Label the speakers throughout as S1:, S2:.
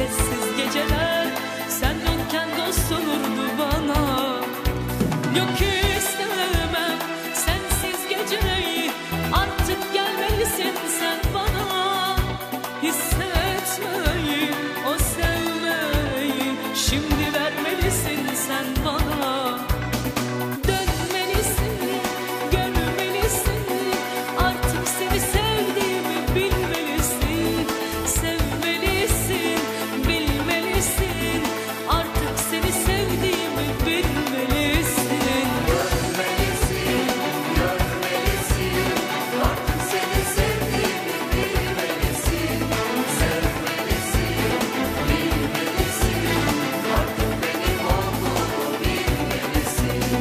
S1: sessiz geceler, sen yokken dost olurdu bana. Yok istemem sensiz geceyi, artık gelmelisin sen bana. Hissetmeyi, o sevmeyi şimdi vermelisin sen bana. Dönmelisin, görmelisin, artık seni sevdiğimi bilmelisin. Sevmelisin, bilmelisin, artık seni sevdiğimi bilmelisin.
S2: Görmelisin, görmelisin, artık seni sevdiğimi bilmelisin. Sevmelisin, bilmelisin, artık benim olduğumu bilmelisin.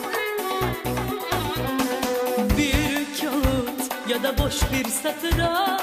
S1: Bir kağıt ya da boş bir satıra